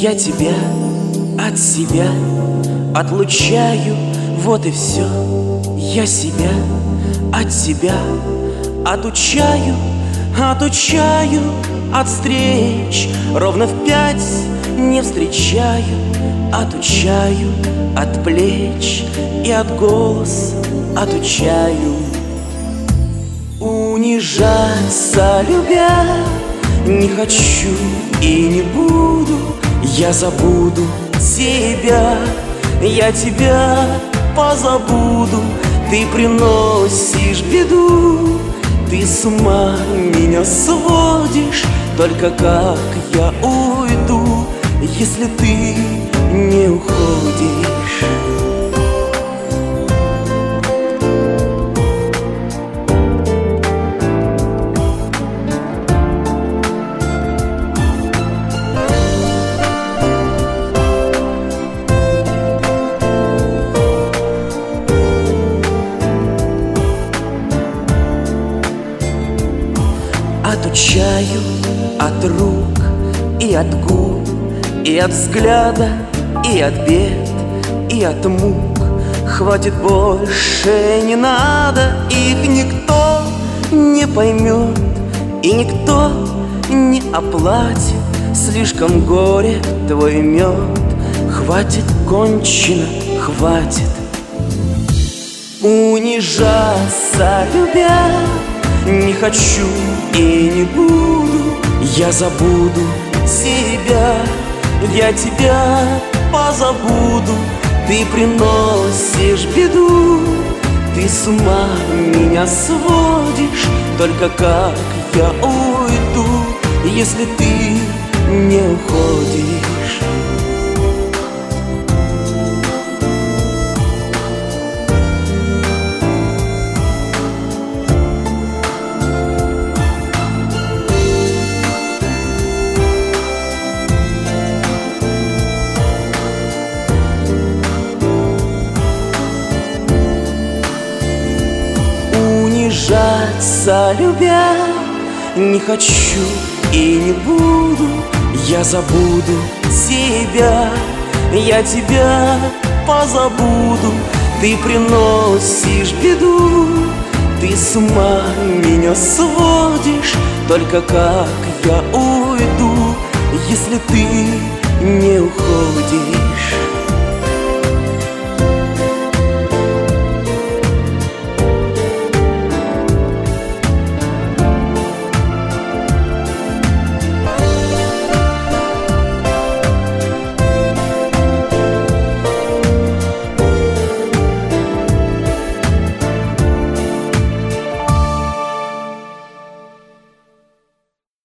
Я тебя от себя отлучаю, вот и все. Я себя от себя отучаю от встреч. Ровно в 5 не встречаю, отучаю от плеч и от голоса отучаю. Унижаться любя не хочу и не буду. Я забуду тебя, я тебя позабуду. Ты приносишь беду, ты с ума меня сводишь. Только как я уйду, если ты не уходишь? Отучаю от рук и от губ, и от взгляда, и от бед, и от мук. Хватит, больше не надо, их никто не поймет, и никто не оплатит. Слишком горек твой мед. Хватит, кончено, хватит. Унижаться любя не хочу и не буду. Я забуду тебя, я тебя позабуду. Ты приносишь беду, ты с ума меня сводишь. Только как я уйду, если ты не уходишь? Унижаться любя не хочу и не буду. Я забуду тебя, я тебя позабуду. Ты приносишь беду, ты с ума меня сводишь. Только как я уйду, если ты не уходишь?